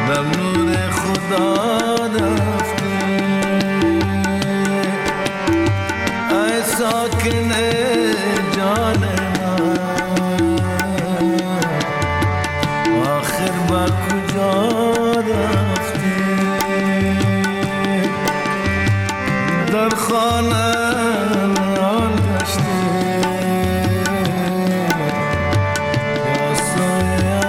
به نور خدا رفتی ای ساکن جان من آخر با کجا رفتی در خانه آن گشتی یا سایه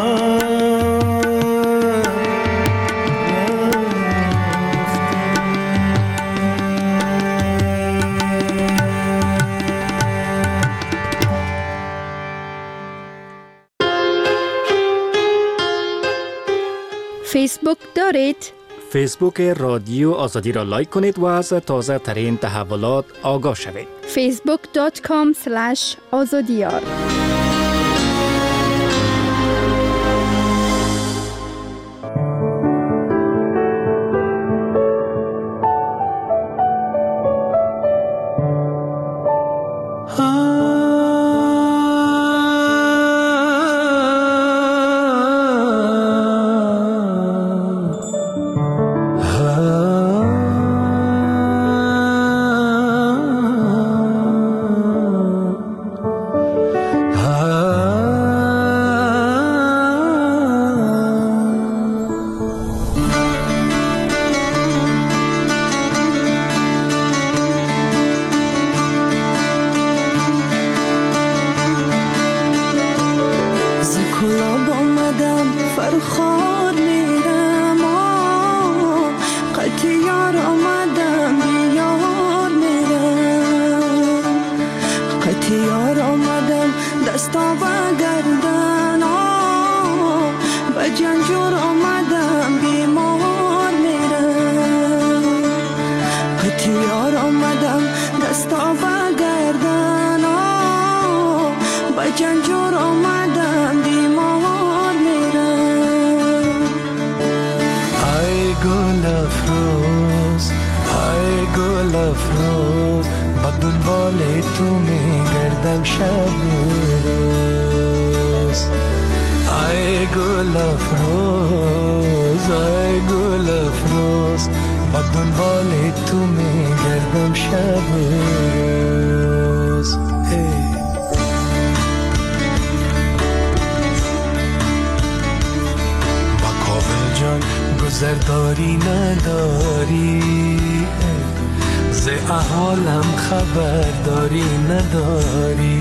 فیسبوک دارید؟ فیسبوک رادیو آزادی را لایک کنید و از تازه ترین تحولات آگاه شوید. facebook.com/azadiyar گذرداری نداری ز احوالم خبرداری نداری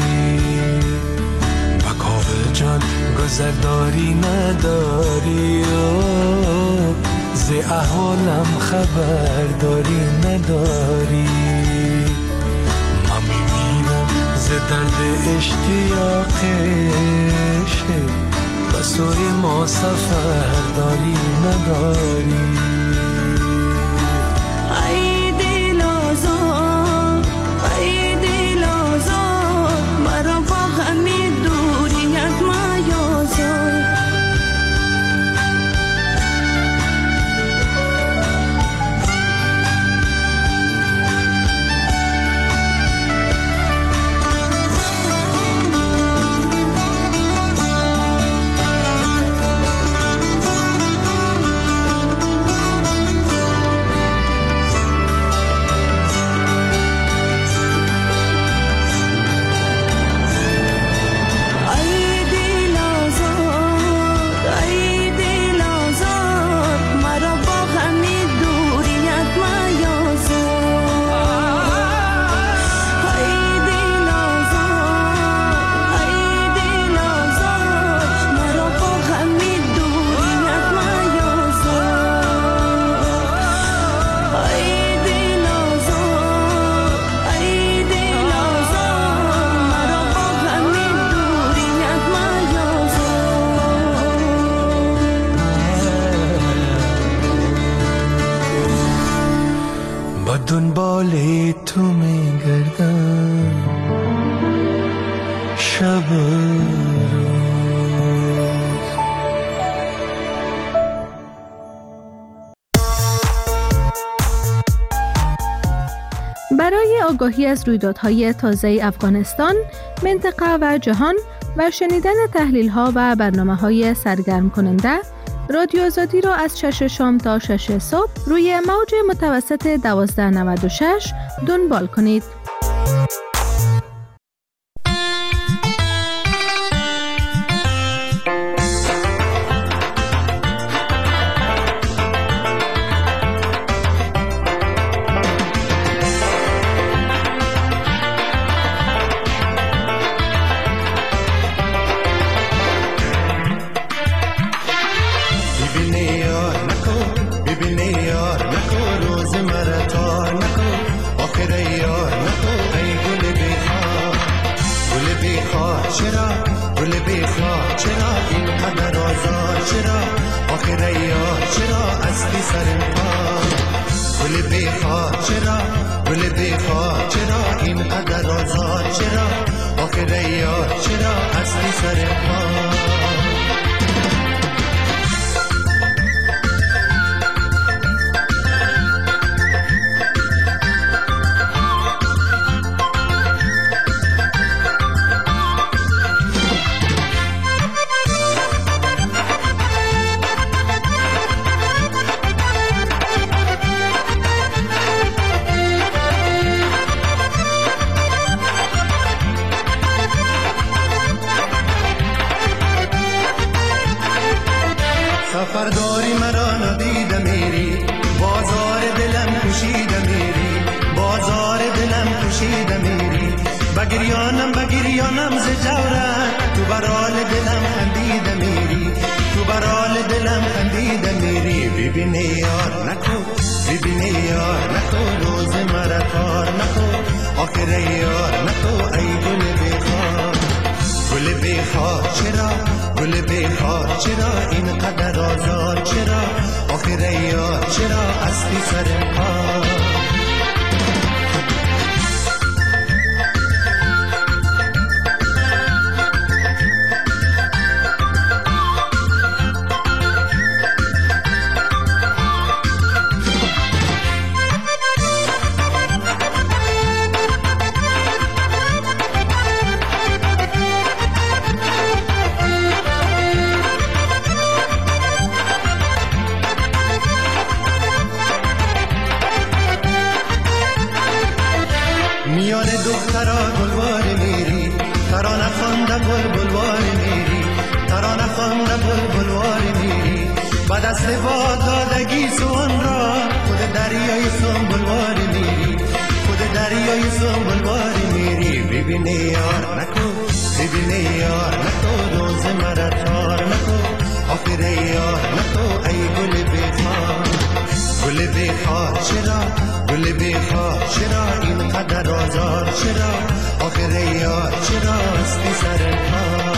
بکاوه جان گذرداری نداری ز احوالم خبرداری نداری من میمیرم ز درد اشتیاقش به سوی ما سفرداری نداری ای دل آزاد ای دل آزاد مرا با غمی دوریت میازار دنبال تو میگردم شب برای آگاهی از رویدادهای تازه افغانستان، منطقه و جهان و شنیدن تحلیل‌ها و برنامه‌های سرگرم کننده، رادیو آزادی را از 6 شام تا 6 صبح روی موج متوسط 1296 دنبال کنید. سفرداری مرا ندیده میری، بازار دلم کشیده میری، بازار دلم کشیده میری. بگریانم ز جورت، تو برال دلم خندیده میری، تو برال دلم خندیده میری. ببینی یار نکو، ببینی یار نکو، روز مرا کار نکو، آخر یار نکو ای گل بیخار. گل بیخار چرا، گل بیخار چرا اینقدر آزار چرا، آخر یار چرا اسبی سر پا. میان دخترا گلوار میری، ترانه خوانده بلبلوار میری، ترانه خوانده بلبلوار میری. با دست باد دادگی سون را، خود دریای سنبلوار میری، خود دریای سنبلوار میری. ببینی یار نکو، ببینی یار نکو، روز مرا تار نکو، آخر یار نکو ای گل بیخار. گل بیخار چرا، گل بیخار چرا اینقدر آزار چرا، آخر یار چرا اسبی سر پا.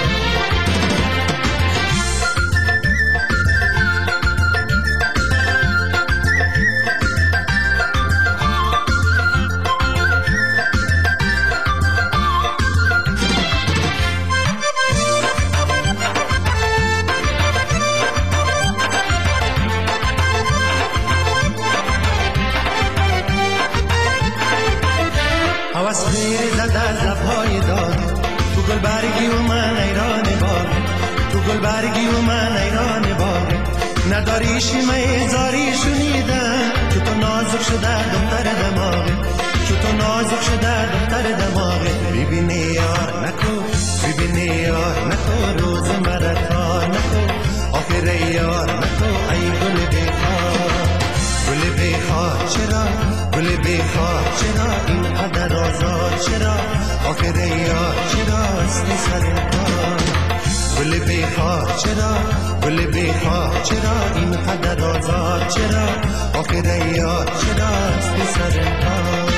هوس خیر زده لبهای داد، تو گل برگی و من ایران باغ، تو گل برگی و من ایران باغ. نداری شیمه زاری شنیدم، چو تو نازک شده دختر دماغ، چو تو نازک شده دختر دماغ. ببینی یار نکو، ببینی یار نکو، روز مرا تار نکو، آخر یار نکو ای گل بیخار. گل بیخار چرا، گل بیخار چرا اینقدر آزار چرا، آخر یار چرا اسبی سر پا. گل بیخار چرا، گل بیخار چرا اینقدر آزار چرا، آخر یار چرا اسبی سر پا.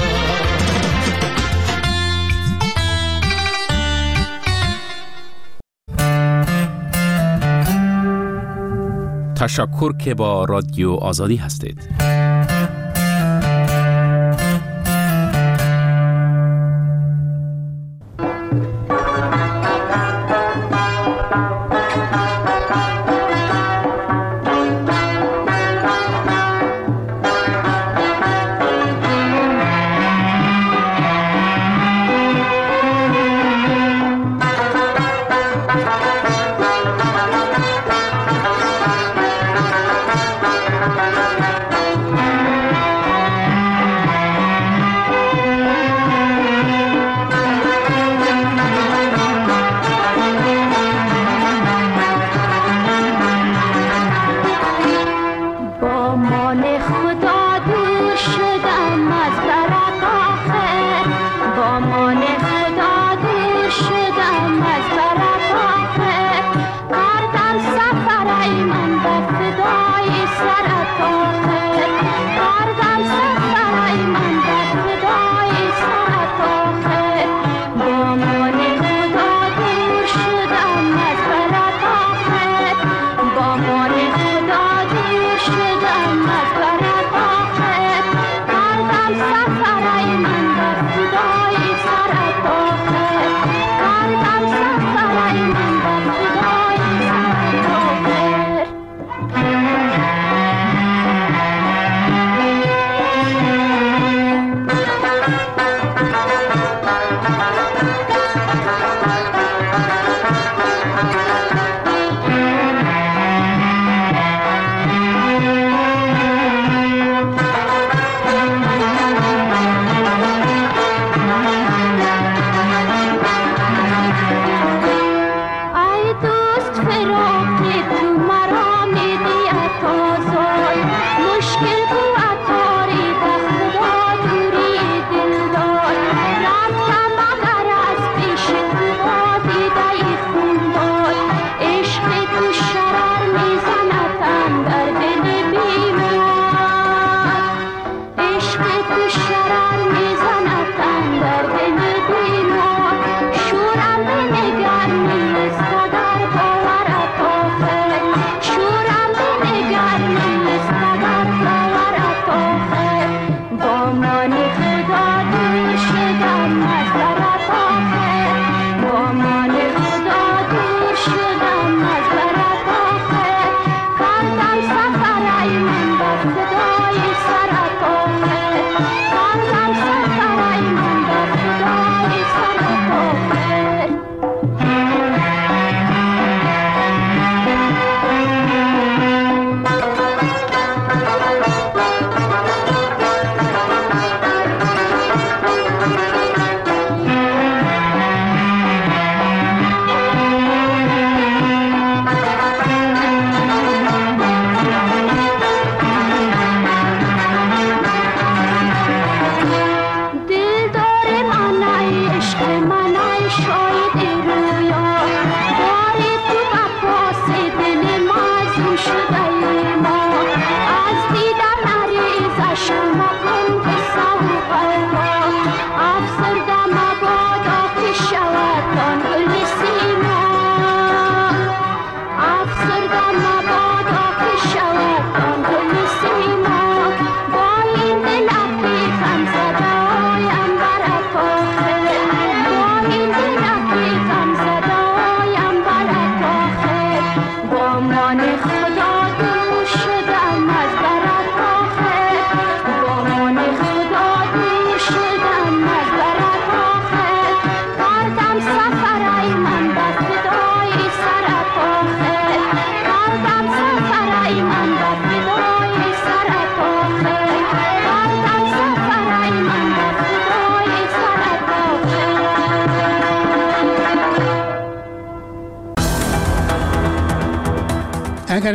تشکر که با رادیو آزادی هستید.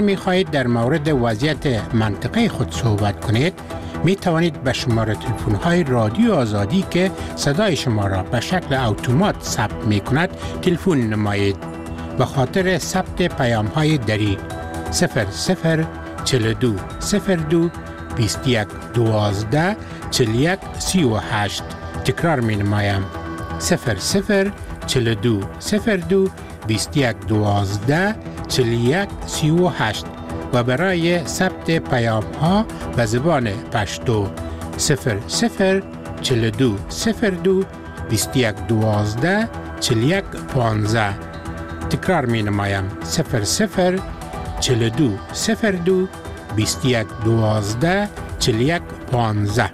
می خواهید در مورد وضعیت منطقه خود صحبت کنید، می توانید به شماره تلفن های رادیو آزادی که صدای شما را به شکل اتومات ثبت می کند تلفن نمایید. به خاطر ثبت پیام های دری 0042 02 21 12 41 38. تکرار می نمایم 0042 02 21 12 41 38 و برای ثبت پیام ها به زبان پشتو 0042 02 21 12 41 15. تکرار می نمایم 0042 02 21 12 41 15.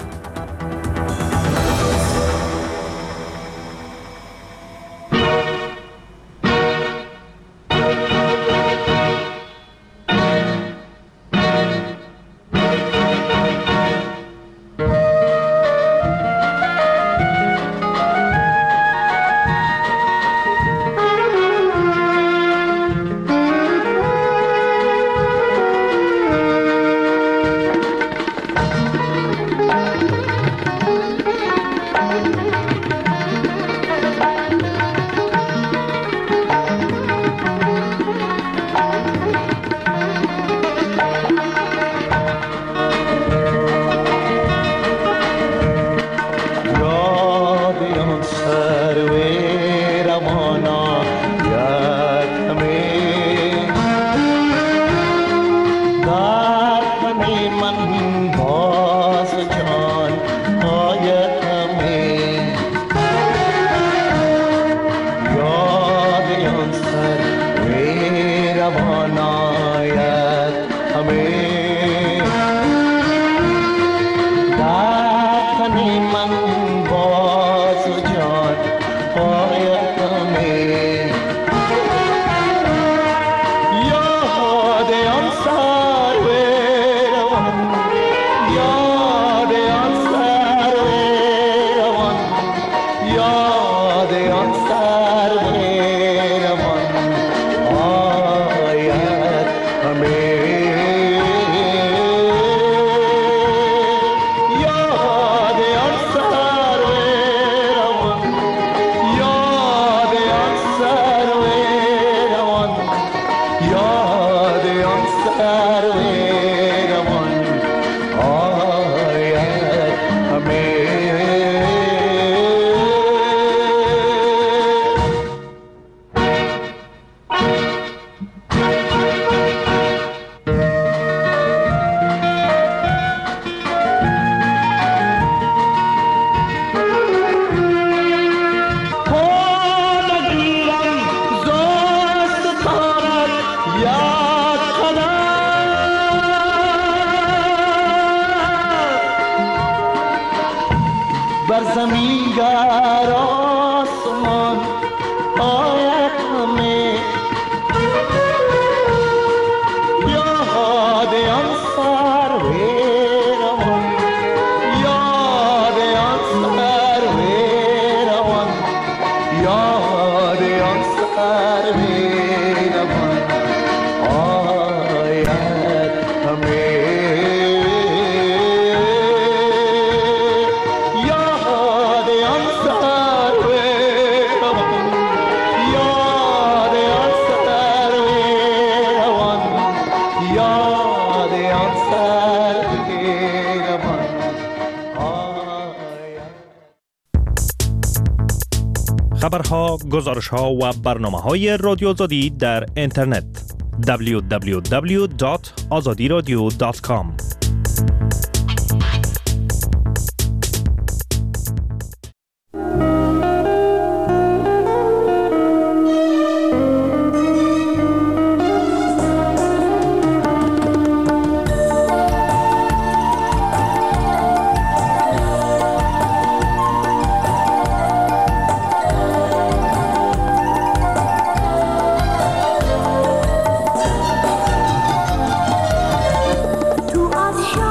خبرها، گزارش‌ها و برنامه‌های رادیو آزادی در اینترنت www.azadiradio.com. تو از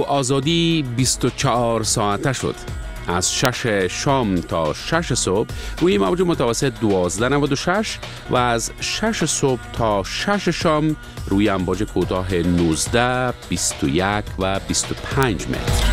آزادی 24 ساعته شد. از 6 شام تا 6 صبح روی موج متوسط 1296 و از 6 صبح تا 6 شام روی امواج کوتاه 19، 21 و 25 متر.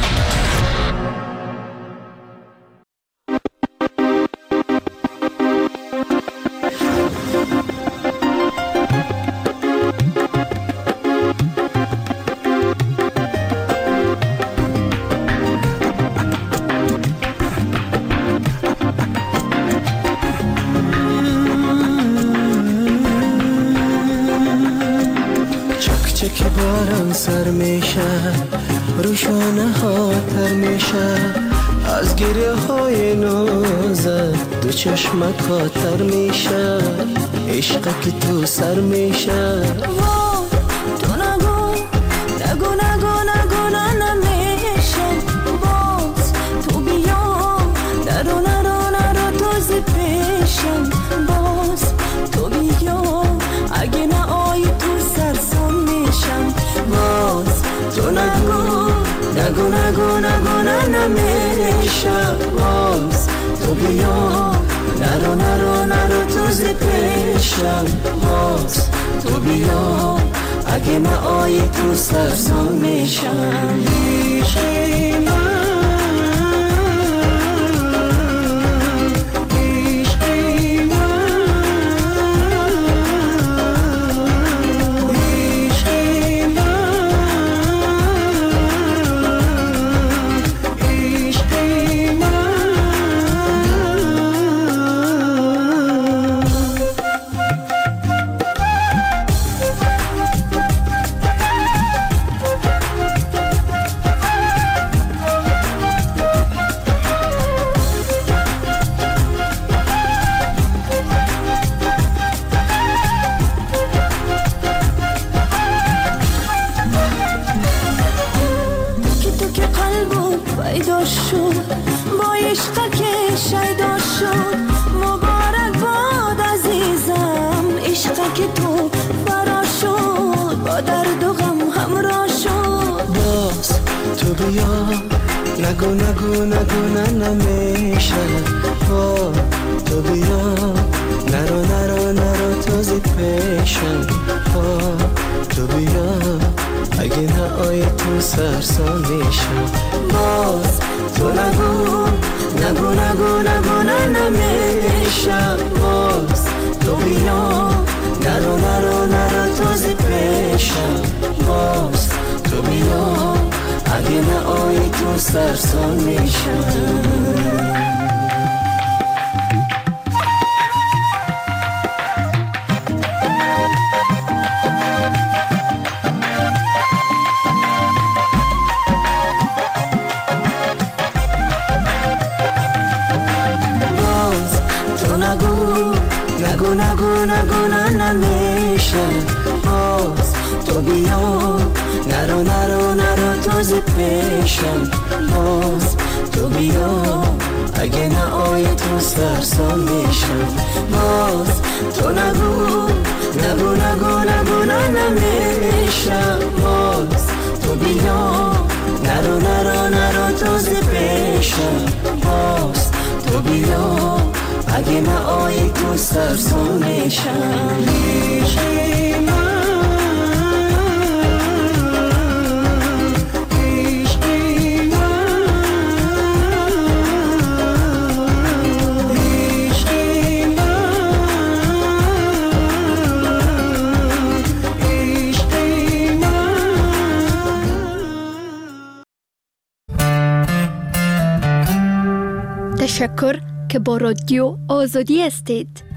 که باران سر میشه روشانه ها تر میشه از گریه های نازت دو چشمک ها تر میشه عشق که تو سر میشه تو نگو نگو نگو نگو نمیشه باز تو بیا نرو نرو نرو تازه پیشم باز تو بیا اگه نه آی تو سرسام میشم باز تو نگو نگو نگو نگو نمیشه باز تو بیا نرو نرو نرو تازه پیشم باز تو بیا اگه نه آی تو سرسام میشم نگو نگو نگو نمیشه تو بیا نرو نرو نرو تازه پیشم تو بیا اگه نه آی تو سرسام میشم باز تو نگو نگو نگو نگو نمیشه باز تو بیا نرو نرو نرو تازه پیشم باز تو بیا اگه نه آی تو سرسام میشم باز تو نگو نگو نگو نگو نمیشه باز تو بیا نرو نرو نرو تازه پیشم باز تو بیا اگه نه آی تو سرسام میشم باز تو نگو نگو نگو نگو نمیشه باز تو بیا نرو نرو نرو تازه پیشم باز تو بیا اگه نه آی تو سرسام میشم تشکر که با رادیو آزادی هستید.